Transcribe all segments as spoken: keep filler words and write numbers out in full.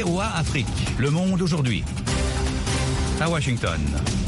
V O A Afrique. Le monde aujourd'hui. À Washington.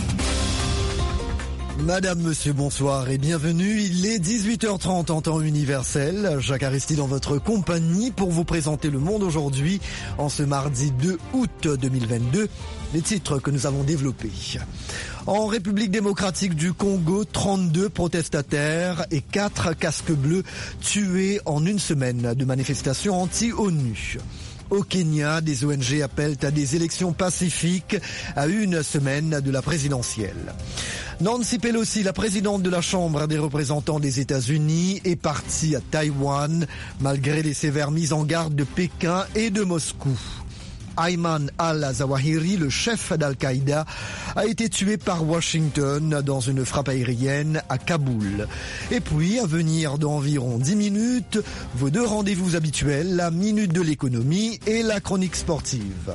Madame, monsieur, bonsoir et bienvenue. Il est dix-huit heures trente en temps universel. Jacques Aristide dans votre compagnie pour vous présenter Le Monde aujourd'hui en ce mardi deux août deux mille vingt-deux. Les titres que nous avons développés. En République démocratique du Congo, trente-deux protestataires et quatre casques bleus tués en une semaine de manifestations anti-ONU. Au Kenya, des O N G appellent à des élections pacifiques à une semaine de la présidentielle. Nancy Pelosi, la présidente de la Chambre des représentants des États-Unis, est partie à Taïwan malgré les sévères mises en garde de Pékin et de Moscou. Ayman al-Zawahiri, le chef d'Al-Qaïda, a été tué par Washington dans une frappe aérienne à Kaboul. Et puis, à venir d'environ dix minutes, vos deux rendez-vous habituels, la Minute de l'économie et la chronique sportive.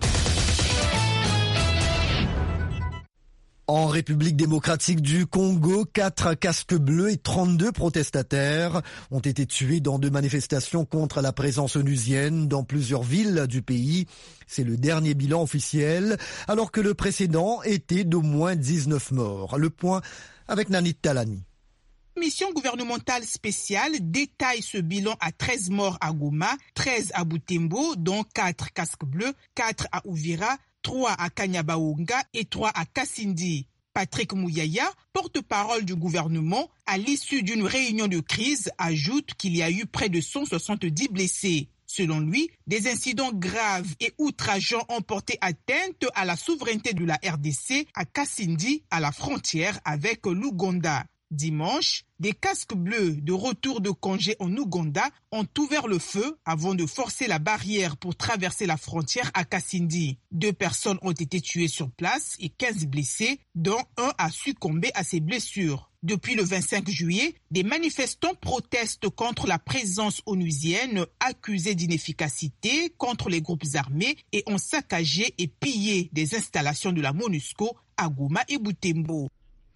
En République démocratique du Congo, quatre casques bleus et trente-deux protestataires ont été tués dans deux manifestations contre la présence onusienne dans plusieurs villes du pays. C'est le dernier bilan officiel, alors que le précédent était d'au moins dix-neuf morts. Le point avec Nanit Talani. La mission gouvernementale spéciale détaille ce bilan à treize morts à Goma, treize à Butembo, dont quatre casques bleus, quatre à Uvira, trois à Kanyabaonga et trois à Kasindi. Patrick Mouyaya, porte-parole du gouvernement, à l'issue d'une réunion de crise, ajoute qu'il y a eu près de cent soixante-dix blessés. Selon lui, des incidents graves et outrageants ont porté atteinte à la souveraineté de la R D C à Kasindi, à la frontière avec l'Ouganda. Dimanche, des casques bleus de retour de congé en Ouganda ont ouvert le feu avant de forcer la barrière pour traverser la frontière à Kasindi. Deux personnes ont été tuées sur place et quinze blessés, dont un a succombé à ses blessures. Depuis le vingt-cinq juillet, des manifestants protestent contre la présence onusienne accusée d'inefficacité contre les groupes armés et ont saccagé et pillé des installations de la MONUSCO à Goma et Butembo.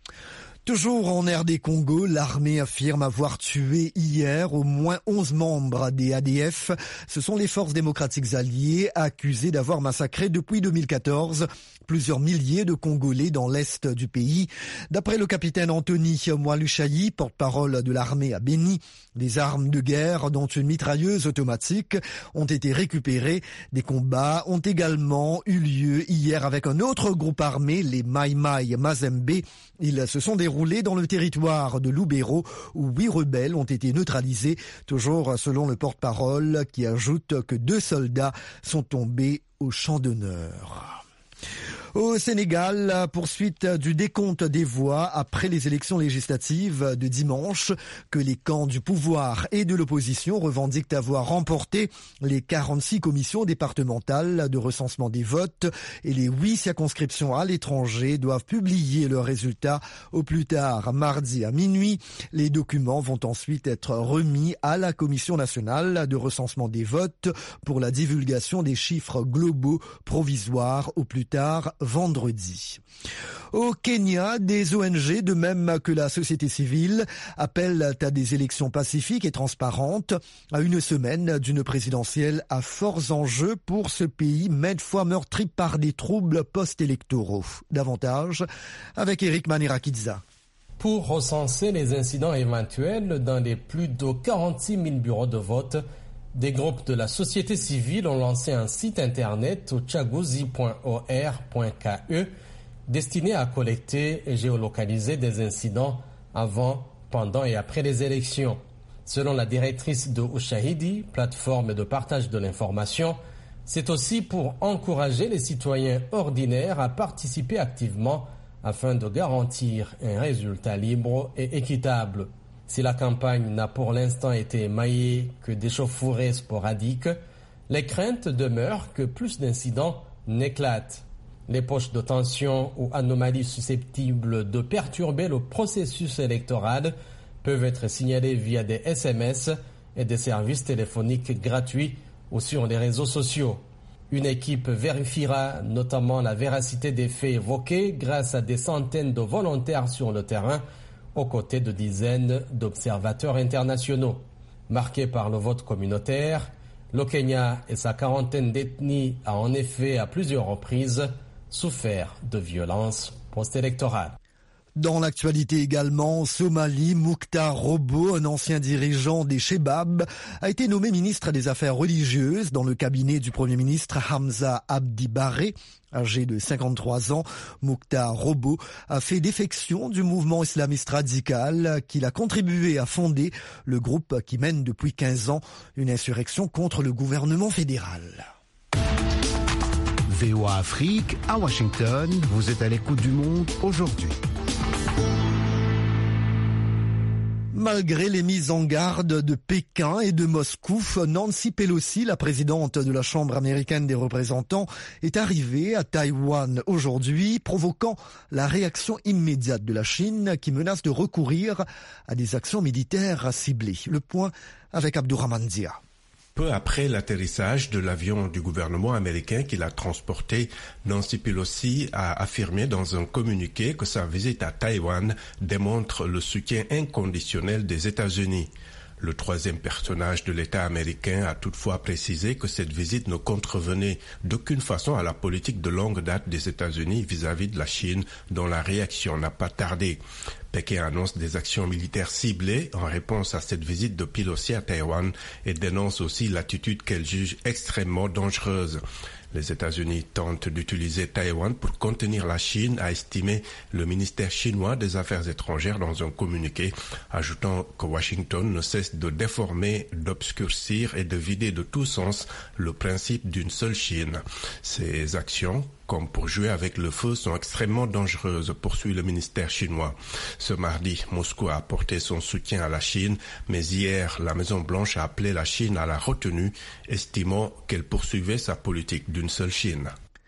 Toujours en R D Congo, l'armée affirme avoir tué hier au moins onze membres des A D F. Ce sont les forces démocratiques alliées accusées d'avoir massacré depuis deux mille quatorze plusieurs milliers de Congolais dans l'est du pays. D'après le capitaine Anthony Mwalushayi, porte-parole de l'armée à Beni, des armes de guerre, dont une mitrailleuse automatique, ont été récupérées. Des combats ont également eu lieu hier avec un autre groupe armé, les Mai Mai Mazembe. Ils se sont déroulés dans le territoire de Lubero où huit rebelles ont été neutralisés, toujours selon le porte-parole qui ajoute que deux soldats sont tombés au champ d'honneur. Au Sénégal, la poursuite du décompte des voix après les élections législatives de dimanche, que les camps du pouvoir et de l'opposition revendiquent avoir remporté les quarante-six commissions départementales de recensement des votes et les huit circonscriptions à l'étranger doivent publier leurs résultats au plus tard mardi à minuit. Les documents vont ensuite être remis à la Commission nationale de recensement des votes pour la divulgation des chiffres globaux provisoires au plus tard vendredi. Au Kenya, des O N G, de même que la société civile, appellent à des élections pacifiques et transparentes à une semaine d'une présidentielle à forts enjeux pour ce pays, maintes fois meurtri par des troubles post-électoraux. Davantage avec Eric Manirakidza. Pour recenser les incidents éventuels dans les plus de quarante-six mille bureaux de vote, des groupes de la société civile ont lancé un site internet uchaguzi point o r point k e destiné à collecter et géolocaliser des incidents avant, pendant et après les élections. Selon la directrice de Ushahidi, plateforme de partage de l'information, c'est aussi pour encourager les citoyens ordinaires à participer activement afin de garantir un résultat libre et équitable. Si la campagne n'a pour l'instant été émaillée que d'échauffourées sporadiques, les craintes demeurent que plus d'incidents n'éclatent. Les poches de tension ou anomalies susceptibles de perturber le processus électoral peuvent être signalées via des S M S et des services téléphoniques gratuits ou sur les réseaux sociaux. Une équipe vérifiera notamment la véracité des faits évoqués grâce à des centaines de volontaires sur le terrain aux côtés de dizaines d'observateurs internationaux. Marqués par le vote communautaire, Le Kenya et sa quarantaine d'ethnies a en effet à plusieurs reprises souffert de violences post-électorales. Dans l'actualité également, Somalie, Mokhtar Robo, un ancien dirigeant des Chebab, a été nommé ministre des Affaires religieuses dans le cabinet du Premier ministre Hamza Abdi Barre. Âgé de cinquante-trois ans, Mokhtar Robo a fait défection du mouvement islamiste radical qu'il a contribué à fonder, le groupe qui mène depuis quinze ans une insurrection contre le gouvernement fédéral. V O A Afrique, à Washington, vous êtes à l'écoute du monde aujourd'hui. Malgré les mises en garde de Pékin et de Moscou, Nancy Pelosi, la présidente de la Chambre américaine des représentants, est arrivée à Taïwan aujourd'hui, provoquant la réaction immédiate de la Chine qui menace de recourir à des actions militaires ciblées. Le point avec Abdourahmane Dia. Peu après l'atterrissage de l'avion du gouvernement américain qui l'a transporté, Nancy Pelosi a affirmé dans un communiqué que sa visite à Taïwan démontre le soutien inconditionnel des États-Unis. Le troisième personnage de l'État américain a toutefois précisé que cette visite ne contrevenait d'aucune façon à la politique de longue date des États-Unis vis-à-vis de la Chine, dont la réaction n'a pas tardé. Pékin annonce des actions militaires ciblées en réponse à cette visite de Pelosi à Taïwan et dénonce aussi l'attitude qu'elle juge extrêmement dangereuse. Les États-Unis tentent d'utiliser Taïwan pour contenir la Chine, a estimé le ministère chinois des Affaires étrangères dans un communiqué, ajoutant que Washington ne cesse de déformer, d'obscurcir et de vider de tout sens le principe d'une seule Chine. Ces actions, comme pour jouer avec le feu, sont extrêmement dangereuses, poursuit le ministère chinois. Ce mardi, Moscou a apporté son soutien à la Chine, mais hier, la Maison-Blanche a appelé la Chine à la retenue, estimant qu'elle poursuivait sa politique d'une seule Chine.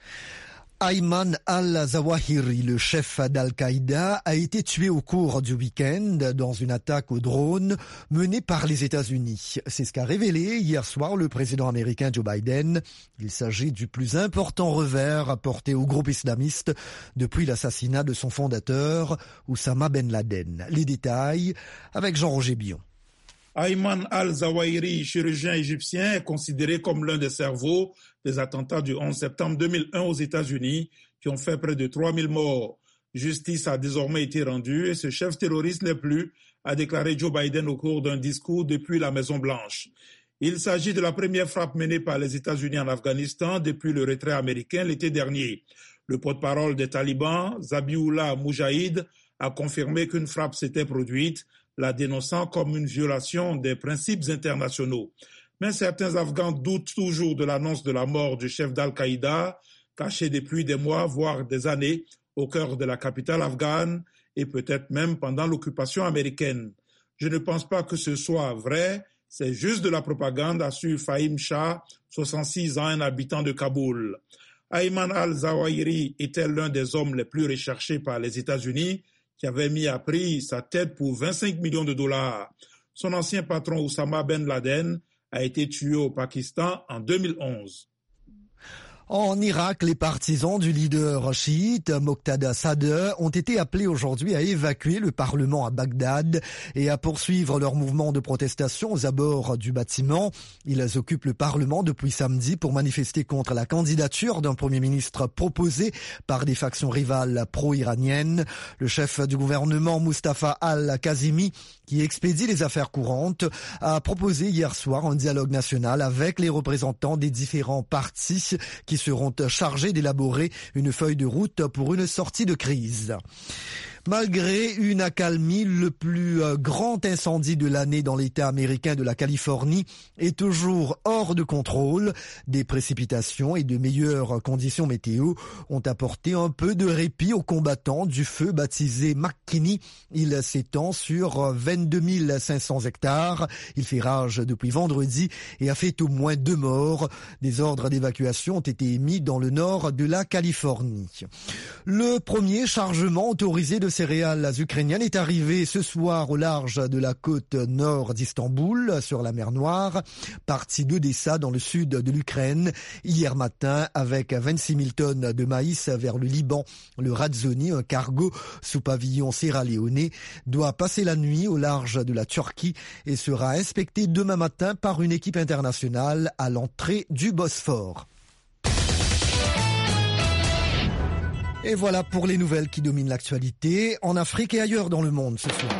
Ayman al-Zawahiri, le chef d'Al-Qaïda, a été tué au cours du week-end dans une attaque au drone menée par les États-Unis. C'est ce qu'a révélé hier soir le président américain Joe Biden. Il s'agit du plus important revers apporté au groupe islamiste depuis l'assassinat de son fondateur, Oussama Ben Laden. Les détails avec Jean-Roger Billon. Ayman al-Zawahiri, chirurgien égyptien, est considéré comme l'un des cerveaux des attentats du onze septembre deux mille un aux États-Unis qui ont fait près de trois mille morts. Justice a désormais été rendue et ce chef terroriste n'est plus, a déclaré Joe Biden au cours d'un discours depuis la Maison-Blanche. Il s'agit de la première frappe menée par les États-Unis en Afghanistan depuis le retrait américain l'été dernier. Le porte-parole des talibans, Zabiullah Mujahid, a confirmé qu'une frappe s'était produite, la dénonçant comme une violation des principes internationaux. Mais certains Afghans doutent toujours de l'annonce de la mort du chef d'Al-Qaïda, caché depuis des mois, voire des années, au cœur de la capitale afghane et peut-être même pendant l'occupation américaine. Je ne pense pas que ce soit vrai, c'est juste de la propagande, assure Fahim Shah, soixante-six ans, un habitant de Kaboul. Ayman al-Zawahiri était l'un des hommes les plus recherchés par les États-Unis, qui avait mis à prix sa tête pour vingt-cinq millions de dollars. Son ancien patron Oussama Ben Laden a été tué au Pakistan en deux mille onze. En Irak, les partisans du leader chiite Moqtada Sadr ont été appelés aujourd'hui à évacuer le Parlement à Bagdad et à poursuivre leur mouvement de protestation aux abords du bâtiment. Ils occupent le Parlement depuis samedi pour manifester contre la candidature d'un Premier ministre proposé par des factions rivales pro-iraniennes. Le chef du gouvernement, Mustafa al-Kazimi, qui expédie les affaires courantes, a proposé hier soir un dialogue national avec les représentants des différents partis qui seront chargés d'élaborer une feuille de route pour une sortie de crise. Malgré une accalmie, le plus grand incendie de l'année dans l'État américain de la Californie est toujours hors de contrôle. Des précipitations et de meilleures conditions météo ont apporté un peu de répit aux combattants du feu baptisé McKinney. Il s'étend sur vingt-deux mille cinq cents hectares. Il fait rage depuis vendredi et a fait au moins deux morts. Des ordres d'évacuation ont été émis dans le nord de la Californie. Le premier chargement autorisé de céréales ukrainienne est arrivé ce soir au large de la côte nord d'Istanbul, sur la mer Noire, partie d'Odessa dans le sud de l'Ukraine, hier matin avec vingt-six mille tonnes de maïs vers le Liban. Le Razoni, un cargo sous pavillon sierra-léonais, doit passer la nuit au large de la Turquie et sera inspecté demain matin par une équipe internationale à l'entrée du Bosphore. Et voilà pour les nouvelles qui dominent l'actualité en Afrique et ailleurs dans le monde ce soir.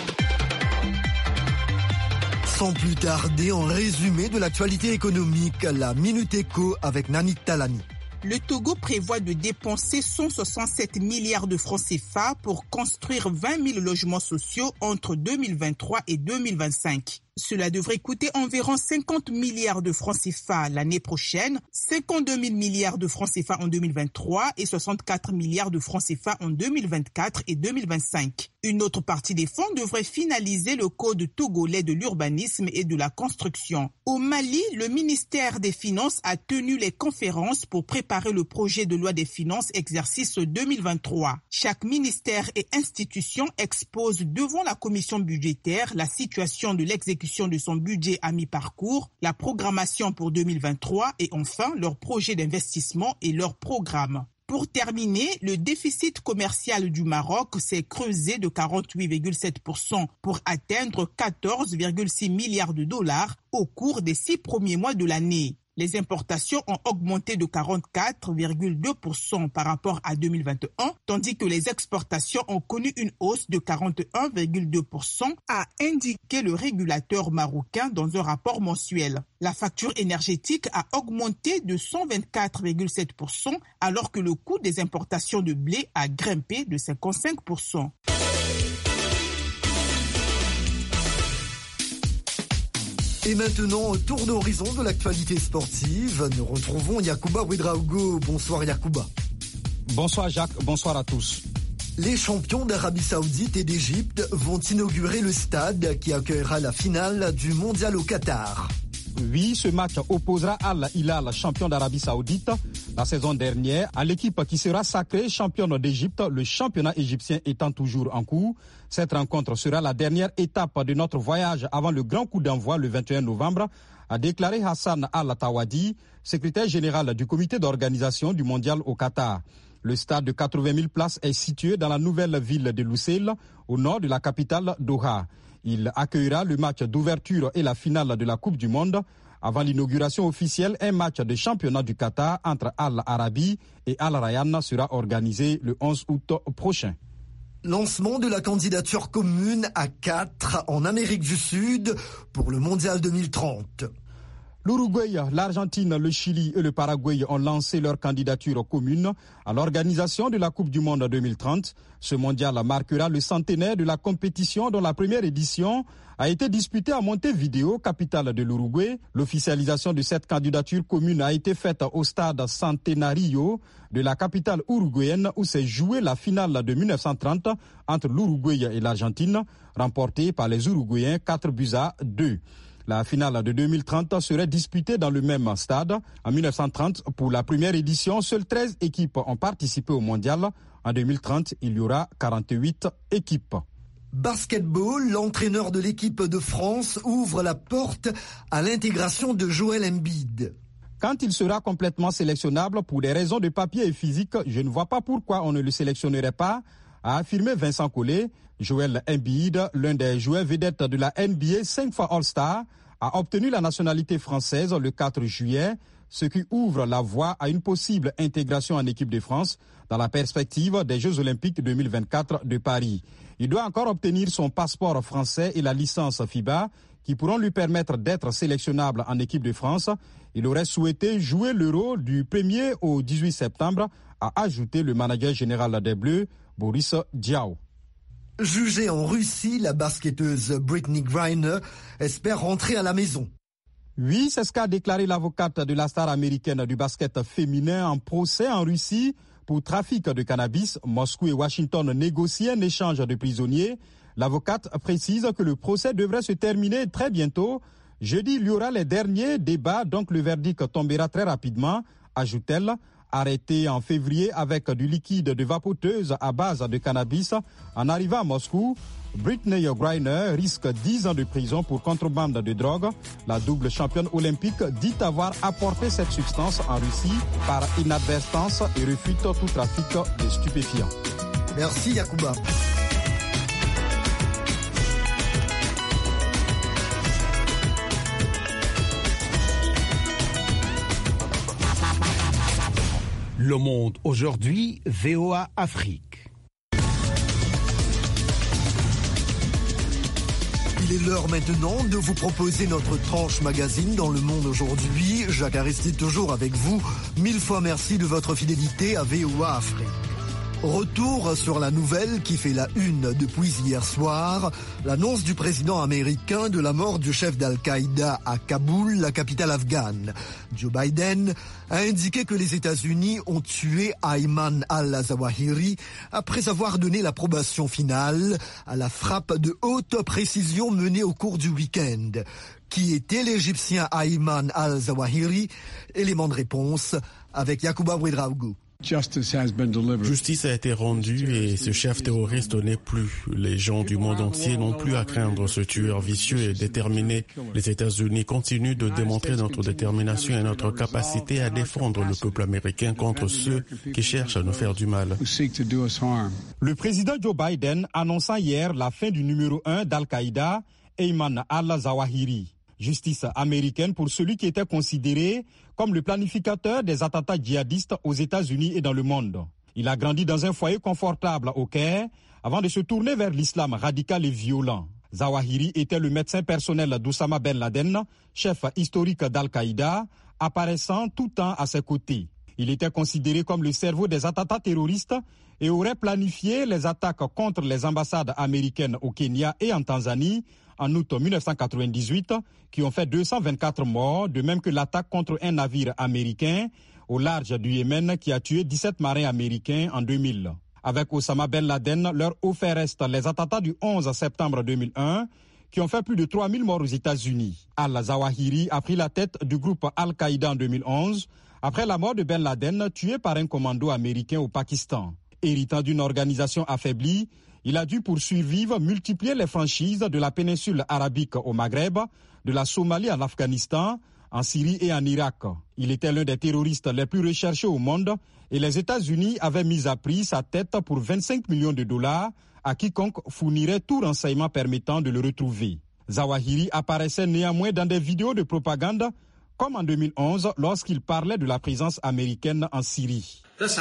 Sans plus tarder, en résumé de l'actualité économique, la Minute Éco avec Nani Talani. Le Togo prévoit de dépenser cent soixante-sept milliards de francs C F A pour construire vingt mille logements sociaux entre deux mille vingt-trois et deux mille vingt-cinq. Cela devrait coûter environ cinquante milliards de francs C F A l'année prochaine, cinquante-deux mille milliards de francs C F A en deux mille vingt-trois et soixante-quatre milliards de francs C F A en deux mille vingt-quatre et deux mille vingt-cinq. Une autre partie des fonds devrait finaliser le code togolais de l'urbanisme et de la construction. Au Mali, le ministère des Finances a tenu les conférences pour préparer le projet de loi des finances exercice deux mille vingt-trois. Chaque ministère et institution expose devant la commission budgétaire la situation de l'exécution de son budget à mi-parcours, la programmation pour deux mille vingt-trois et enfin leur projet d'investissement et leur programme. Pour terminer, le déficit commercial du Maroc s'est creusé de quarante-huit virgule sept pour cent pour atteindre quatorze virgule six milliards de dollars au cours des six premiers mois de l'année. Les importations ont augmenté de quarante-quatre virgule deux pour cent par rapport à deux mille vingt et un, tandis que les exportations ont connu une hausse de quarante et un virgule deux pour cent, a indiqué le régulateur marocain dans un rapport mensuel. La facture énergétique a augmenté de cent vingt-quatre virgule sept pour cent, alors que le coût des importations de blé a grimpé de cinquante-cinq pour cent. Et maintenant, tour d'horizon de l'actualité sportive. Nous retrouvons Yacouba Ouedraogo. Bonsoir Yacouba. Bonsoir Jacques, bonsoir à tous. Les champions d'Arabie Saoudite et d'Égypte vont inaugurer le stade qui accueillera la finale du mondial au Qatar. Oui, ce match opposera Al Hilal, champion d'Arabie Saoudite, la saison dernière, à l'équipe qui sera sacrée championne d'Égypte, le championnat égyptien étant toujours en cours. Cette rencontre sera la dernière étape de notre voyage avant le grand coup d'envoi le vingt et un novembre, a déclaré Hassan Al-Tawadi, secrétaire général du comité d'organisation du mondial au Qatar. Le stade de quatre-vingt mille places est situé dans la nouvelle ville de Lusail, au nord de la capitale Doha. Il accueillera le match d'ouverture et la finale de la Coupe du Monde. Avant l'inauguration officielle, un match de championnat du Qatar entre Al Arabi et Al Rayyan sera organisé le onze août prochain. Lancement de la candidature commune à quatre en Amérique du Sud pour le mondial deux mille trente. L'Uruguay, l'Argentine, le Chili et le Paraguay ont lancé leur candidature commune à l'organisation de la Coupe du Monde deux mille trente. Ce mondial marquera le centenaire de la compétition dont la première édition a été disputée à Montevideo, capitale de l'Uruguay. L'officialisation de cette candidature commune a été faite au stade Centenario de la capitale uruguayenne où s'est jouée la finale de mille neuf cent trente entre l'Uruguay et l'Argentine, remportée par les Uruguayens quatre buts à deux. La finale de deux mille trente serait disputée dans le même stade. En mille neuf cent trente, pour la première édition, seules treize équipes ont participé au mondial. En deux mille trente, il y aura quarante-huit équipes. Basketball, l'entraîneur de l'équipe de France ouvre la porte à l'intégration de Joel Embiid. Quand il sera complètement sélectionnable pour des raisons de papier et physique, je ne vois pas pourquoi on ne le sélectionnerait pas, a affirmé Vincent Collet. Joel Embiid, l'un des joueurs vedettes de la N B A, cinq fois All-Star, a obtenu la nationalité française le quatre juillet, ce qui ouvre la voie à une possible intégration en équipe de France dans la perspective des Jeux Olympiques deux mille vingt-quatre de Paris. Il doit encore obtenir son passeport français et la licence FIBA qui pourront lui permettre d'être sélectionnable en équipe de France. Il aurait souhaité jouer l'Euro du premier au dix-huit septembre, a ajouté le manager général des Bleus, Boris Diaw. Jugée en Russie, la basketteuse Brittney Griner espère rentrer à la maison. Oui, c'est ce qu'a déclaré l'avocate de la star américaine du basket féminin en procès en Russie pour trafic de cannabis. Moscou et Washington négocient un échange de prisonniers. L'avocate précise que le procès devrait se terminer très bientôt. Jeudi, il y aura les derniers débats, donc le verdict tombera très rapidement, ajoute-t-elle, arrêté en février avec du liquide de vapoteuse à base de cannabis en arrivant à Moscou. Brittney Griner risque dix ans de prison pour contrebande de drogue. La double championne olympique dit avoir apporté cette substance en Russie par inadvertance et refute tout trafic de stupéfiants. Merci Yacouba. Le Monde aujourd'hui, V O A Afrique. Il est l'heure maintenant de vous proposer notre tranche magazine dans Le Monde aujourd'hui. Jacques Aristide toujours avec vous. Mille fois merci de votre fidélité à V O A Afrique. Retour sur la nouvelle qui fait la une depuis hier soir, l'annonce du président américain de la mort du chef d'Al-Qaïda à Kaboul, la capitale afghane. Joe Biden a indiqué que les États-Unis ont tué Ayman al-Zawahiri après avoir donné l'approbation finale à la frappe de haute précision menée au cours du week-end. Qui était l'Égyptien Ayman al-Zawahiri? Élément de réponse avec Yacouba Ouedraogo. Justice a été rendue et ce chef terroriste n'est plus. Les gens du monde entier n'ont plus à craindre ce tueur vicieux et déterminé. Les États-Unis continuent de démontrer notre détermination et notre capacité à défendre le peuple américain contre ceux qui cherchent à nous faire du mal. Le président Joe Biden annonça hier la fin du numéro un d'Al-Qaïda, Ayman al-Zawahiri. Justice américaine pour celui qui était considéré comme le planificateur des attentats djihadistes aux États-Unis et dans le monde. Il a grandi dans un foyer confortable au Caire avant de se tourner vers l'islam radical et violent. Zawahiri était le médecin personnel d'Oussama Ben Laden, chef historique d'Al-Qaïda, apparaissant tout le temps à ses côtés. Il était considéré comme le cerveau des attentats terroristes et aurait planifié les attaques contre les ambassades américaines au Kenya et en Tanzanie en août mille neuf cent quatre-vingt-dix-huit, qui ont fait deux cent vingt-quatre morts, de même que l'attaque contre un navire américain au large du Yémen qui a tué dix-sept marins américains en deux mille. Avec Oussama Ben Laden, leur au fait reste les attentats du onze septembre deux mille un, qui ont fait plus de trois mille morts aux États-Unis. Al-Zawahiri a pris la tête du groupe Al-Qaïda en deux mille onze, après la mort de Ben Laden, tué par un commando américain au Pakistan. Héritant d'une organisation affaiblie, il a dû pour survivre multiplier les franchises de la péninsule arabique au Maghreb, de la Somalie à l'Afghanistan, en Syrie et en Irak. Il était l'un des terroristes les plus recherchés au monde et les États-Unis avaient mis à prix sa tête pour vingt-cinq millions de dollars à quiconque fournirait tout renseignement permettant de le retrouver. Zawahiri apparaissait néanmoins dans des vidéos de propagande comme en deux mille onze lorsqu'il parlait de la présence américaine en Syrie.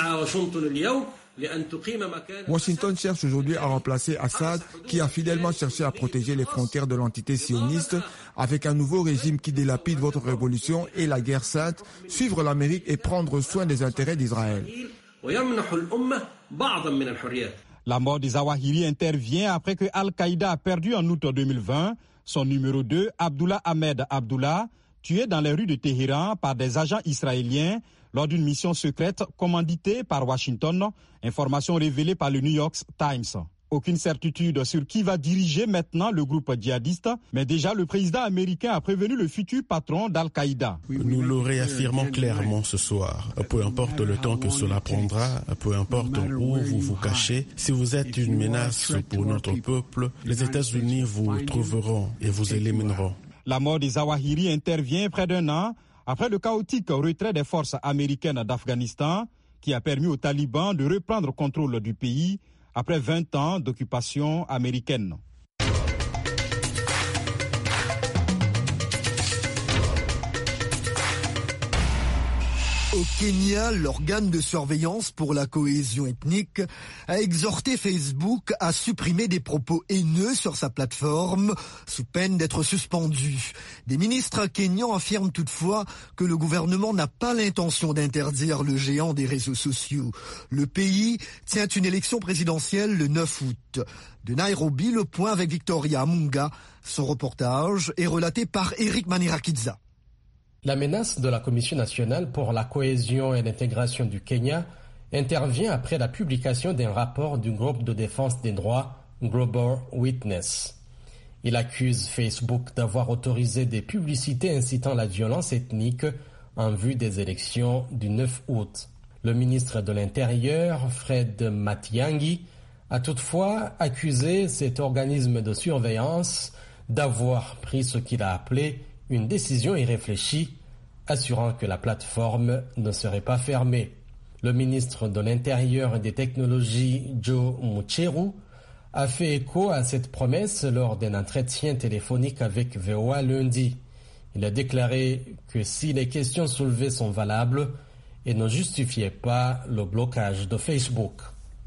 Washington cherche aujourd'hui à remplacer Assad, qui a fidèlement cherché à protéger les frontières de l'entité sioniste, avec un nouveau régime qui délapide votre révolution et la guerre sainte, suivre l'Amérique et prendre soin des intérêts d'Israël. La mort de Zawahiri intervient après que Al-Qaïda a perdu en août deux mille vingt son numéro deux, Abdullah Ahmed Abdullah, tué dans les rues de Téhéran par des agents israéliens lors d'une mission secrète commanditée par Washington, information révélée par le New York Times. Aucune certitude sur qui va diriger maintenant le groupe djihadiste, mais déjà le président américain a prévenu le futur patron d'Al-Qaïda. Nous le réaffirmons clairement ce soir. Peu importe le temps que cela prendra, peu importe où vous vous cachez, si vous êtes une menace pour notre peuple, les États-Unis vous trouveront et vous élimineront. La mort de Zawahiri intervient près d'un an après le chaotique retrait des forces américaines d'Afghanistan qui a permis aux talibans de reprendre contrôle du pays après vingt ans d'occupation américaine. Au Kenya, l'organe de surveillance pour la cohésion ethnique a exhorté Facebook à supprimer des propos haineux sur sa plateforme sous peine d'être suspendu. Des ministres kenyans affirment toutefois que le gouvernement n'a pas l'intention d'interdire le géant des réseaux sociaux. Le pays tient une élection présidentielle le neuf août. De Nairobi, le point avec Victoria Amunga. Son reportage est relaté par Eric Manirakiza. La menace de la Commission nationale pour la cohésion et l'intégration du Kenya intervient après la publication d'un rapport du groupe de défense des droits Global Witness. Il accuse Facebook d'avoir autorisé des publicités incitant la violence ethnique en vue des élections du neuf août. Le ministre de l'Intérieur, Fred Matiang'i, a toutefois accusé cet organisme de surveillance d'avoir pris ce qu'il a appelé une décision irréfléchie, assurant que la plateforme ne serait pas fermée. Le ministre de l'Intérieur et des Technologies, Joe Mucheru, a fait écho à cette promesse lors d'un entretien téléphonique avec V O A lundi. Il a déclaré que si les questions soulevées sont valables et ne justifiaient pas le blocage de Facebook.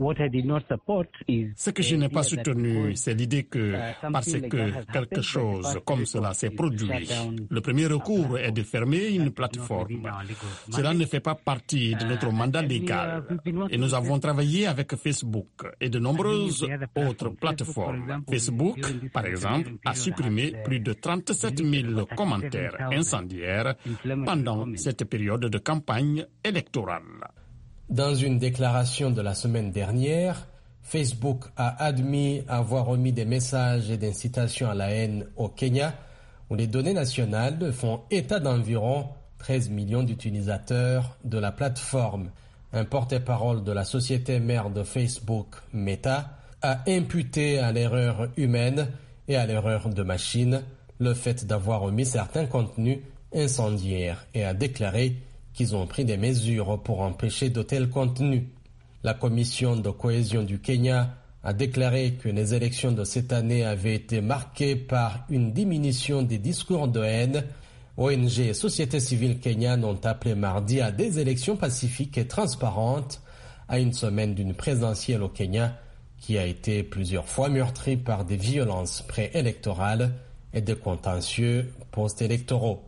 Ce que je n'ai pas soutenu, c'est l'idée que parce que quelque chose comme cela s'est produit, le premier recours est de fermer une plateforme. Cela ne fait pas partie de notre mandat légal. Et nous avons travaillé avec Facebook et de nombreuses autres plateformes. Facebook, par exemple, a supprimé plus de trente-sept mille commentaires incendiaires pendant cette période de campagne électorale. Dans une déclaration de la semaine dernière, Facebook a admis avoir remis des messages d'incitation à la haine au Kenya, où les données nationales font état d'environ treize millions d'utilisateurs de la plateforme. Un porte-parole de la société mère de Facebook, Meta, a imputé à l'erreur humaine et à l'erreur de machine le fait d'avoir remis certains contenus incendiaires et a déclaré qu'ils ont pris des mesures pour empêcher de tels contenus. La commission de cohésion du Kenya a déclaré que les élections de cette année avaient été marquées par une diminution des discours de haine. O N G et société civile kenyanes ont appelé mardi à des élections pacifiques et transparentes à une semaine d'une présidentielle au Kenya qui a été plusieurs fois meurtrie par des violences préélectorales et des contentieux post-électoraux.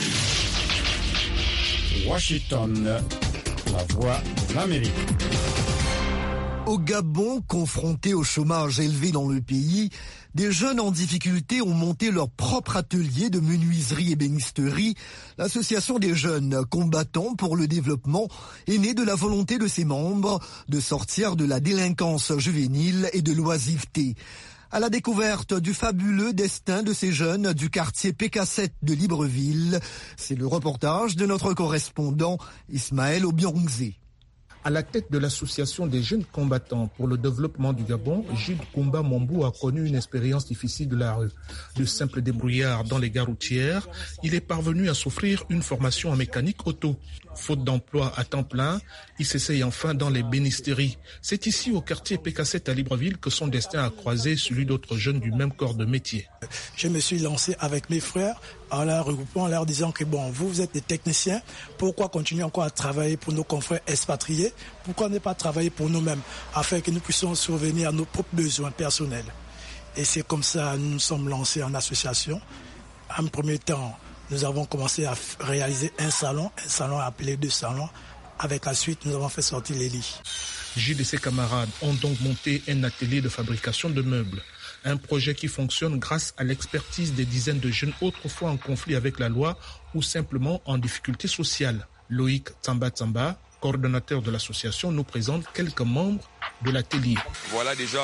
Washington, la voix de l'Amérique. Au Gabon, confrontés au chômage élevé dans le pays, des jeunes en difficulté ont monté leur propre atelier de menuiserie et bénisterie. L'association des jeunes combattants pour le développement est née de la volonté de ses membres de sortir de la délinquance juvénile et de l'oisiveté. À la découverte du fabuleux destin de ces jeunes du quartier P K sept de Libreville, c'est le reportage de notre correspondant Ismaël Obiongzé. À la tête de l'association des jeunes combattants pour le développement du Gabon, Gilles Koumba Mambou a connu une expérience difficile de la rue. De simple débrouillard dans les gares routières, il est parvenu à s'offrir une formation en mécanique auto. Faute d'emploi à temps plein, il s'essaye enfin dans les bénisteries. C'est ici au quartier P K sept à Libreville que son destin a croisé celui d'autres jeunes du même corps de métier. Je me suis lancé avec mes frères en leur regroupant, en leur disant que bon, vous, vous êtes des techniciens, pourquoi continuer encore à travailler pour nos confrères expatriés? Pourquoi ne pas travailler pour nous-mêmes afin que nous puissions survenir à nos propres besoins personnels? Et c'est comme ça que nous nous sommes lancés en association. En premier temps, nous avons commencé à réaliser un salon, un salon appelé deux salons. Avec la suite, nous avons fait sortir les lits. Gilles et ses camarades ont donc monté un atelier de fabrication de meubles. Un projet qui fonctionne grâce à l'expertise des dizaines de jeunes autrefois en conflit avec la loi ou simplement en difficulté sociale. Loïc Tsamba Tsamba, coordonnateur de l'association, nous présente quelques membres de l'atelier. Voilà déjà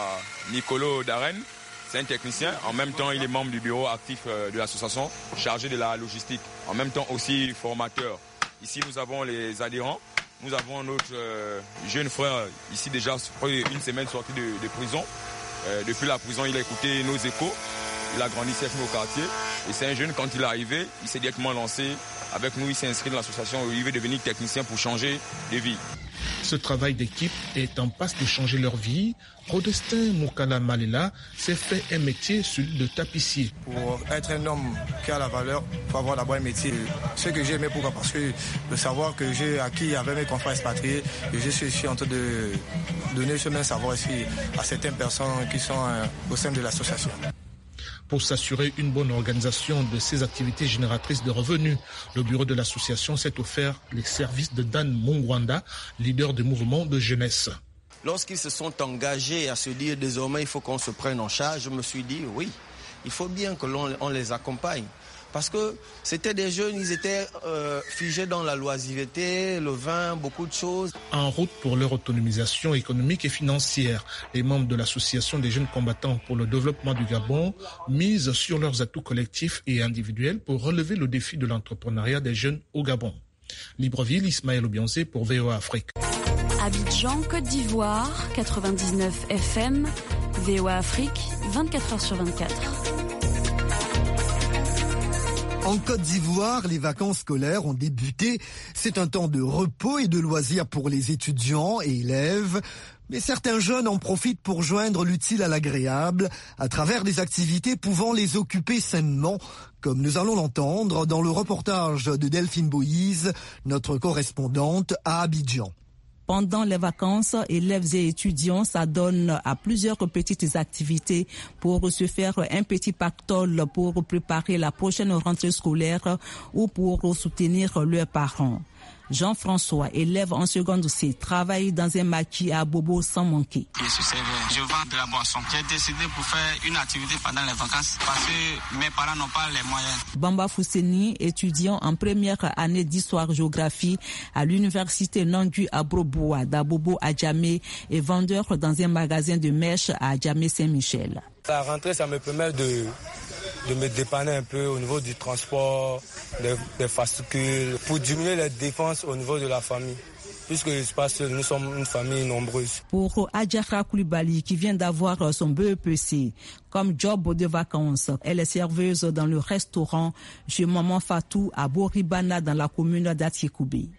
Nicolo Darren, c'est un technicien. En même temps, il est membre du bureau actif de l'association, chargé de la logistique. En même temps aussi formateur. Ici, nous avons les adhérents. Nous avons notre euh, jeune frère, ici déjà une semaine sorti de, de prison. Euh, depuis la prison, il a écouté nos échos. Il a grandi certes au quartier. Et c'est un jeune, quand il est arrivé, il s'est directement lancé. Avec nous, il s'est inscrit dans l'association où il veut devenir technicien pour changer de vie. Ce travail d'équipe est en passe de changer leur vie. Rodestin Moukala Malela s'est fait un métier, celui de tapissier. Pour être un homme qui a la valeur, il faut avoir d'abord un métier. Ce que j'ai aimé, pourquoi? Parce que le savoir que j'ai acquis avec mes confrères expatriés, et je suis, je suis en train de donner ce même savoir ici à certaines personnes qui sont euh, au sein de l'association. Pour s'assurer une bonne organisation de ces activités génératrices de revenus, le bureau de l'association s'est offert les services de Dan Mungwanda, leader du mouvement de jeunesse. Lorsqu'ils se sont engagés à se dire désormais il faut qu'on se prenne en charge, je me suis dit oui, il faut bien que l'on on les accompagne. Parce que c'était des jeunes, ils étaient euh, figés dans la loisiveté, le vin, beaucoup de choses. En route pour leur autonomisation économique et financière, les membres de l'association des jeunes combattants pour le développement du Gabon misent sur leurs atouts collectifs et individuels pour relever le défi de l'entrepreneuriat des jeunes au Gabon. Libreville, Ismaël Obiancé pour V O A Afrique. Abidjan, Côte d'Ivoire, quatre-vingt-dix-neuf F M, V O A Afrique, vingt-quatre heures sur vingt-quatre. En Côte d'Ivoire, les vacances scolaires ont débuté. C'est un temps de repos et de loisirs pour les étudiants et élèves. Mais certains jeunes en profitent pour joindre l'utile à l'agréable à travers des activités pouvant les occuper sainement, comme nous allons l'entendre dans le reportage de Delphine Boïse, notre correspondante à Abidjan. Pendant les vacances, élèves et étudiants s'adonnent à plusieurs petites activités pour se faire un petit pactole pour préparer la prochaine rentrée scolaire ou pour soutenir leurs parents. Jean-François, élève en seconde C, travaille dans un maquis à Bobo sans manquer. Je suis serveur, je vends de la boisson. J'ai décidé pour faire une activité pendant les vacances parce que mes parents n'ont pas les moyens. Bamba Fousseni, étudiant en première année d'histoire-géographie à l'université Nangu à Broboa, d'Abobo à Djamé et vendeur dans un magasin de mèches à Djamé-Saint-Michel. La rentrée, ça me permet de, de me dépanner un peu au niveau du transport, des, des fascicules, pour diminuer les dépenses au niveau de la famille. Puisque je pense que nous sommes une famille nombreuse. Pour Adjara Koulibaly, qui vient d'avoir son B E P C comme job de vacances, elle est serveuse dans le restaurant chez Maman Fatou à Boribana dans la commune d'Atiekoubé.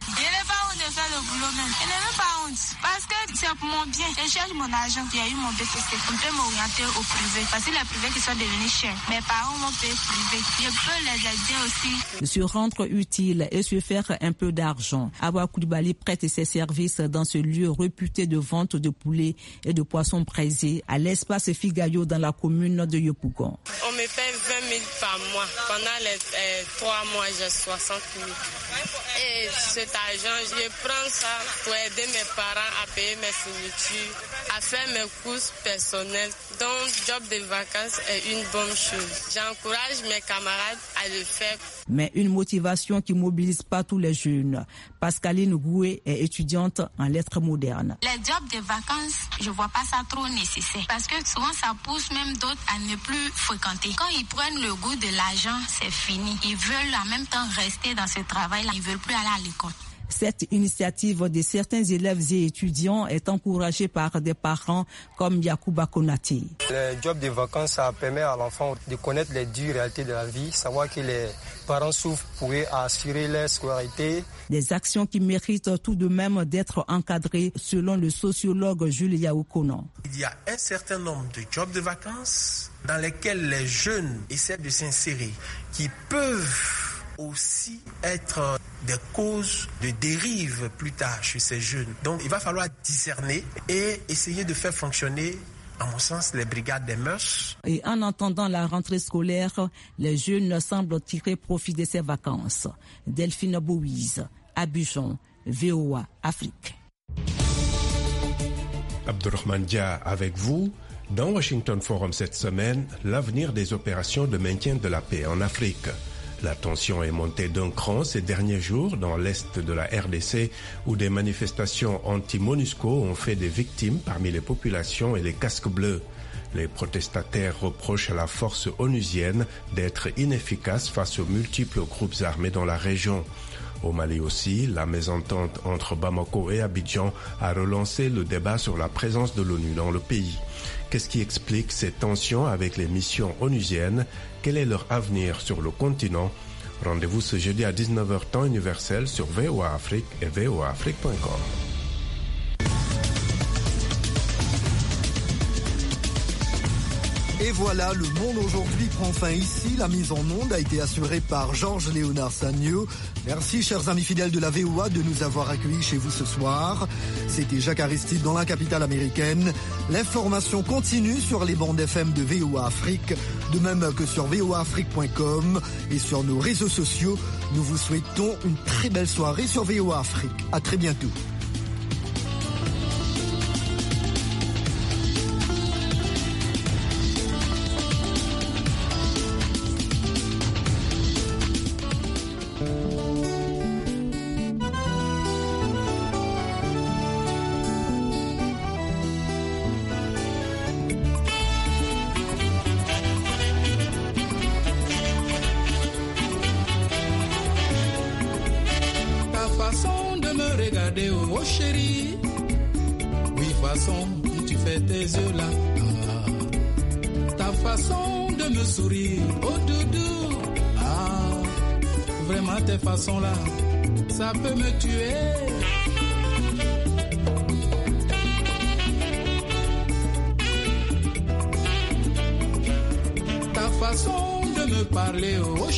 Parce que c'est pour mon bien. Je cherche mon argent. J'ai eu mon B P C. Je peux m'orienter au privé. Parce que les privés qui sont devenus chers. Mes parents m'ont payé privé. Je peux les aider aussi. Se rendre utile et se faire un peu d'argent. Awa Koulibaly prête ses services dans ce lieu réputé de vente de poulets et de poissons braisés à l'espace Figayo dans la commune de Yopougon. On me paie vingt mille par mois. Pendant les euh, trois mois, j'ai soixante mille. Et cet argent, je prends ça pour aider mes parents à payer mes fournitures, à faire mes courses personnelles. Donc, job de vacances est une bonne chose. J'encourage mes camarades à le faire. Mais une motivation qui mobilise pas tous les jeunes. Pascaline Goué est étudiante en lettres modernes. Les jobs de vacances, je vois pas ça trop nécessaire. Parce que souvent, ça pousse même d'autres à ne plus fréquenter. Quand ils prennent le goût de l'argent, c'est fini. Ils veulent en même temps rester dans ce travail-là. Ils veulent plus aller à l'école. Cette initiative de certains élèves et étudiants est encouragée par des parents comme Yacouba Konaté. Le job de vacances, ça permet à l'enfant de connaître les dures réalités de la vie, savoir que les parents souffrent pour assurer leur scolarité. Des actions qui méritent tout de même d'être encadrées selon le sociologue Jules Yaoukono. Il y a un certain nombre de jobs de vacances dans lesquels les jeunes essaient de s'insérer, qui peuvent aussi être des causes de dérive plus tard chez ces jeunes. Donc il va falloir discerner et essayer de faire fonctionner, à mon sens, les brigades des mœurs. Et en attendant la rentrée scolaire, les jeunes semblent tirer profit de ces vacances. Delphine Boïse, Abidjan, V O A Afrique. Abdourahmane Dia avec vous. Dans Washington Forum cette semaine, l'avenir des opérations de maintien de la paix en Afrique. La tension est montée d'un cran ces derniers jours dans l'est de la R D C où des manifestations anti-MONUSCO ont fait des victimes parmi les populations et les casques bleus. Les protestataires reprochent à la force onusienne d'être inefficace face aux multiples groupes armés dans la région. Au Mali aussi, la mésentente entre Bamako et Abidjan a relancé le débat sur la présence de l'ONU dans le pays. Qu'est-ce qui explique ces tensions avec les missions onusiennes? Quel est leur avenir sur le continent? Rendez-vous ce jeudi à dix-neuf heures temps universel sur V O A Afrique et V O A Afrique point com. Et voilà, le monde aujourd'hui prend fin ici. La mise en onde a été assurée par Georges Léonard Sagno. Merci, chers amis fidèles de la V O A, de nous avoir accueillis chez vous ce soir. C'était Jacques Aristide dans la capitale américaine. L'information continue sur les bandes F M de V O A Afrique, de même que sur V O A Afrique point com et sur nos réseaux sociaux. Nous vous souhaitons une très belle soirée sur V O A Afrique. À très bientôt. regarder, oh chérie. Oui, façon, tu fais tes yeux là. Ah. Ta façon de me sourire, oh doudou. Ah, vraiment tes façons là, ça peut me tuer. Ta façon de me parler, oh